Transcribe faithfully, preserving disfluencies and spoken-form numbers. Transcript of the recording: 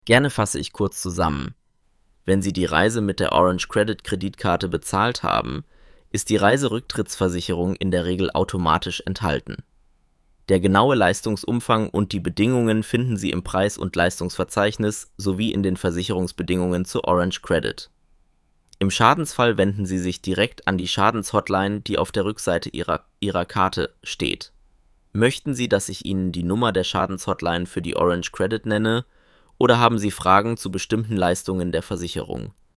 Gerne fasse ich kurz zusammen. Wenn Sie die Reise mit der Orange Credit Kreditkarte bezahlt haben, ist die Reiserücktrittsversicherung in der Regel automatisch enthalten. Der genaue Leistungsumfang und die Bedingungen finden Sie im Preis- und Leistungsverzeichnis sowie in den Versicherungsbedingungen zu Orange Credit. Im Schadensfall wenden Sie sich direkt an die Schadenshotline, die auf der Rückseite Ihrer, Ihrer Karte steht. Möchten Sie, dass ich Ihnen die Nummer der Schadenshotline für die Orange Credit nenne, oder haben Sie Fragen zu bestimmten Leistungen der Versicherung?